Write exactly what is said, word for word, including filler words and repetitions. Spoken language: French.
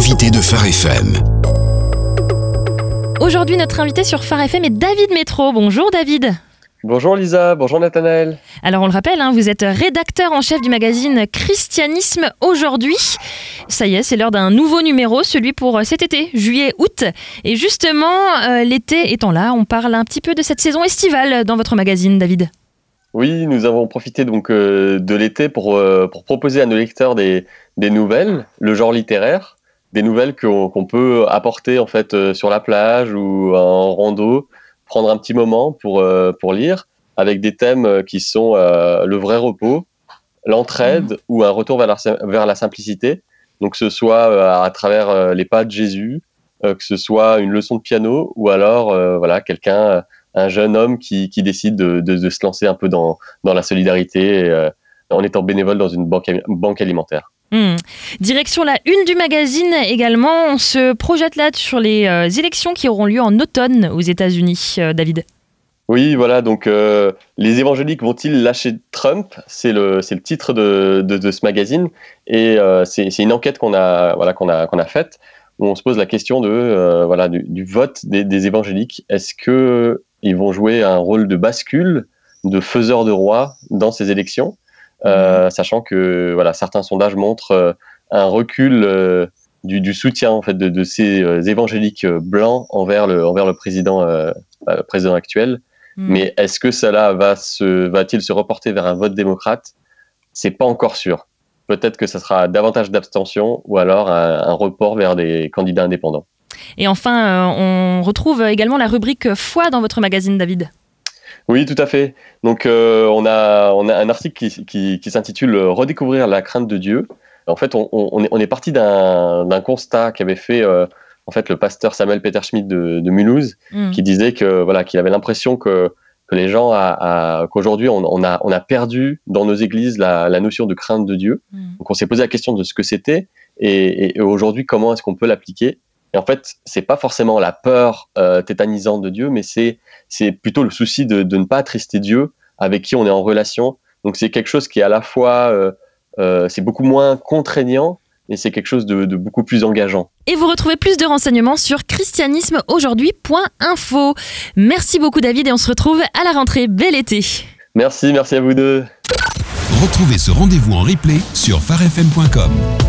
L'invité de Phare F M. Aujourd'hui, notre invité sur Phare F M est David Métro. Bonjour David. Bonjour Lisa, bonjour Nathanaël. Alors on le rappelle, hein, vous êtes rédacteur en chef du magazine Christianisme aujourd'hui. Ça y est, c'est l'heure d'un nouveau numéro, celui pour cet été, juillet-août. Et justement, euh, l'été étant là, on parle un petit peu de cette saison estivale dans votre magazine, David. Oui, nous avons profité donc euh, de l'été pour, euh, pour proposer à nos lecteurs des, des nouvelles, le genre littéraire, des nouvelles qu'on, qu'on peut apporter en fait euh, sur la plage ou en rando, prendre un petit moment pour, euh, pour lire, avec des thèmes qui sont euh, le vrai repos, l'entraide mmh. ou un retour vers la, vers la simplicité. Donc que ce soit euh, à travers euh, les pas de Jésus, euh, que ce soit une leçon de piano ou alors euh, voilà, quelqu'un, un jeune homme qui, qui décide de, de, de se lancer un peu dans, dans la solidarité euh, en étant bénévole dans une banque, banque alimentaire. Mmh. Direction la une du magazine également, on se projette là sur les euh, élections qui auront lieu en automne aux États-Unis, euh, David. Oui, voilà, donc euh, les évangéliques vont-ils lâcher Trump ? C'est le, c'est le titre de, de, de ce magazine et euh, c'est, c'est une enquête qu'on a, voilà, qu'on a, qu'on a faite où on se pose la question de, euh, voilà, du, du vote des, des évangéliques. Est-ce qu'ils vont jouer un rôle de bascule, de faiseur de roi dans ces élections ? Euh, sachant que voilà, certains sondages montrent euh, un recul euh, du, du soutien en fait, de, de ces euh, évangéliques blancs envers le, envers le président, euh, euh, président actuel. Mmh. Mais est-ce que cela va se, va-t-il se reporter vers un vote démocrate ? C'est pas encore sûr. Peut-être que ça sera davantage d'abstention ou alors un, un report vers des candidats indépendants. Et enfin, euh, on retrouve également la rubrique foi dans votre magazine, David. Oui, tout à fait. Donc, euh, on a on a un article qui, qui, qui s'intitule « Redécouvrir la crainte de Dieu ». En fait, on, on, est, on est parti d'un, d'un constat qu'avait fait euh, en fait, le pasteur Samuel Peter Schmidt de, de Mulhouse, mmh. qui disait que, voilà, qu'il avait l'impression que, que les gens, a, a, qu'aujourd'hui, on, on, a, on a perdu dans nos églises la, la notion de crainte de Dieu. Mmh. Donc, on s'est posé la question de ce que c'était et, et aujourd'hui, comment est-ce qu'on peut l'appliquer ? Et en fait, c'est pas forcément la peur euh, tétanisante de Dieu, mais c'est c'est plutôt le souci de, de ne pas attrister Dieu avec qui on est en relation. Donc c'est quelque chose qui est à la fois, euh, euh, c'est beaucoup moins contraignant, et c'est quelque chose de, de beaucoup plus engageant. Et vous retrouvez plus de renseignements sur christianisme aujourd'hui point info. Merci beaucoup David et on se retrouve à la rentrée. Bel été. Merci, merci à vous deux. Retrouvez ce rendez-vous en replay sur phare f m point com.